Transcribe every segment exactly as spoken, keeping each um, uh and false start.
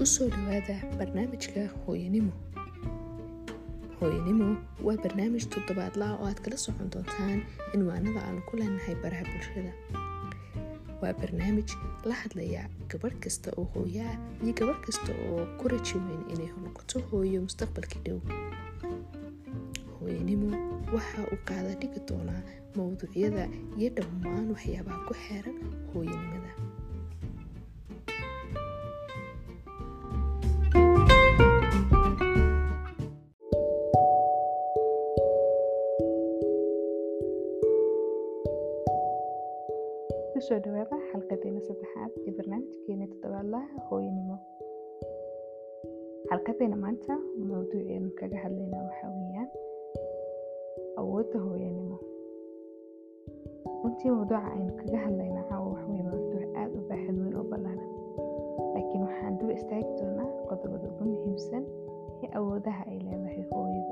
kusoo dhawaada barnaamijka hooyanimo. hooyanimo waa barnaamij toddobaadlaha oo aad kala socon doontaan cinwaanada aan ku leenahay baraha bulshada. waa barnaamij la hadlaya gabadh kasta oo hooyo ah iyo gabadh kasta oo ku rajo weyn inay noqoto hooyo mustaqbalka dhow. hooyanimo waxa uu qaada dhigi doonaa mawduucyada iyo dhammaan waxyaabaha ku xeeran hooyanimada. kusoo dhawaada xalqadeena saddexaad ee barnaamijkeena toddobaadlaha hooyanimo. xalqadeena maanta mawduuceenu kaga hadlayna waxaa weeyaan awoodda hooyanimo. runtii mawduuca aynu kaga hadlayna caawa wax weeye mawduuc aad u baaxad weyn oo ballaaran, laakiin waxaan dul istaagi doonaa qodobada ugu muhiimsan ee awoodaha ay leedahay hooyadu.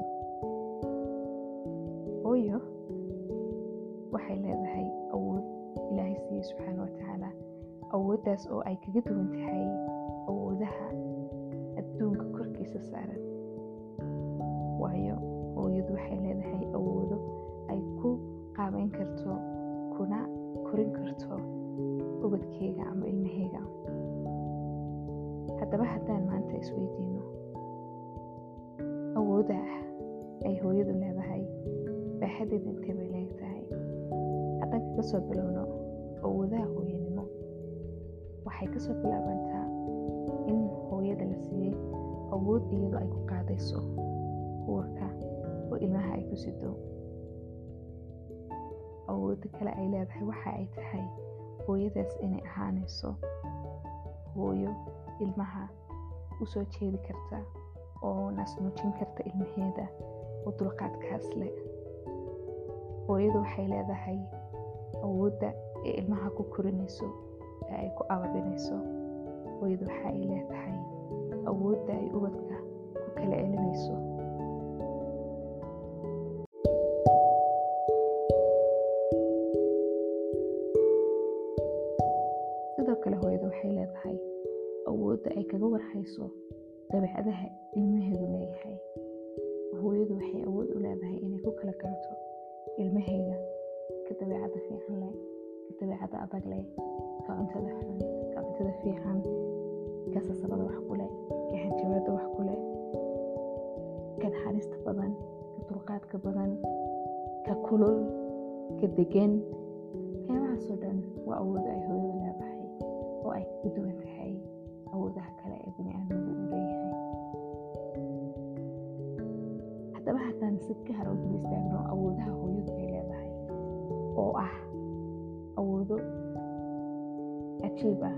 hooyo waxay leedahay awood ilaahay siiye subxaana wa tacaala, awooddaas oo ay kaga duwan tahay awoodaha adduunka korkiisa saaran. waayo hooyadu waxay leedahay awoodo ay ku qaabeyn karto kuna korin karto ubadkeega ama ilmaheega. haddaba haddaan maanta isweydiino awooda ay hooyadu leedahay baaxadeeda intee bay leegtahay, haddaan kaga soo bilowno awoodaha hooyanimo, waxay kasoo bilaabantaa in hooyada la siiyey awood iyadoo ay ku qaadayso uurka oo ilmaha ay ku sido. awooda kale ay leedahay waxa ay tahay hooyadaas inay ahaanayso hooyo ilmaha usoo jeedi karta oo naasnuujin karta ilmaheeda oo dulqaadkaas leh. hooyadu waxay leedahay awoodda ee ilmaha ku korinayso ee ay ku ababinayso. hooyadu waxa ay leedahay awoodda ay ubadka ku kala celinayso. sidoo kale hooyadu waxay leedahay awoodda ay kaga warhayso dabeecadaha ilmaheedu leeyahay. hooyadu waxay awood u leedahay inay ku kala garato ilmaheega ka dabeecada fiican leh, ka dabeecada adag leh, ka cuntada xun, ka cuntada fiican, ka sasabada wax ku leh, ka hanjabaada wax ku leh, ka naxariista badan, ka dulqaadka badan, ka kulul, ka degan. waxyaabahaasoo dhan waa awood ay hooyadu leedahay oo ay kaga duwan tahay awoodaha kale ee bini'aadamku uu leeyahay. haddaba haddaan si gaar u dul istaagno awoodaha hooyadu ay leedahay oo ah awoodo cajiib ah.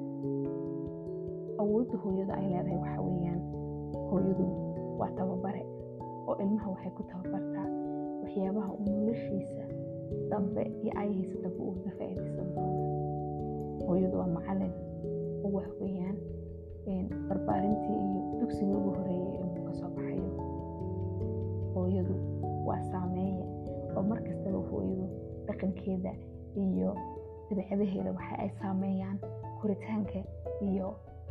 awoodda hooyada ay leedahay waxa weeyaan hooyadu waa tababare oo ilmaha waxay ku tababartaa waxyaabaha uu noloshiisa dambe iyo ayahiisa dambe uu ka faa'iidaysan doono. hooyadu waa macallin oo wax weeyaan barbaarintii iyo dugsigii ugu horeeyay ee ilmuhu ka soo baxayo. hooyadu waa saameeye oo mar kastaba hooyadu dhaqankeeda iyo dabeecadaheeda waxa ay saameeyaan koritaanka iyo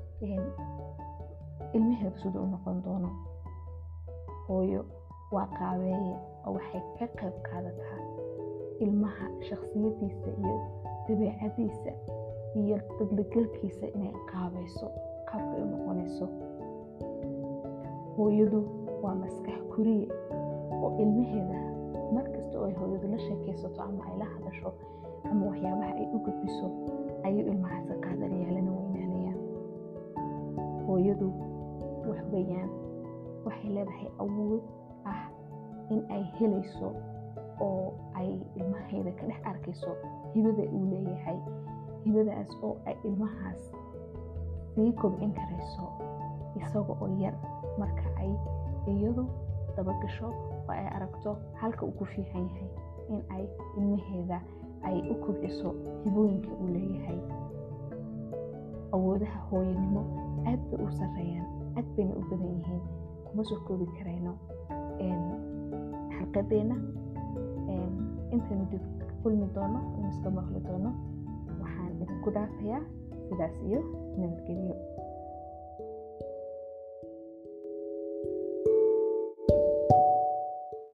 ilmaheedu siduu u noqon doono. hooyo waa qaabeeye oo waxay ka qayb qaadataa ilmaha shakhsiyadiisa iyo dabeecadiisa iyo dadlagalkiisa inay qaabayso qaabka ay noqonayso. hooyadu waa maskax kuriye oo ilmaheeda mar kasta oo ay hooyadu la sheekaysato ama ay la hadasho ama waxyaabaha ay u gudbiso ayuu ilmahaasi qaadanaya lana weynaanaya. hooyadu wax weeyaan waxay leedahay awood ah in ay helayso oo ay ilmaheeda ka dhex arkayso hibada uu leeyahay, hibadaas oo ay ilmahaas sii kobcin karayso isaga oo yar. marka ay iyadu dabagasho oo ay aragto halka uu ku fiican yahay in ay ilmaheeda ay u kobciso hibooyinka uu leeyahay. awoodaha hooyanimo aad bay u sarreeyaan, aad bayna u badan yihiin, kuma soo koobi karayno xalqadeena. intaynu dib kulmi doono oo iska maqli doono waxaan idinku dhaafayaa sidaas iyo nabadgelyo.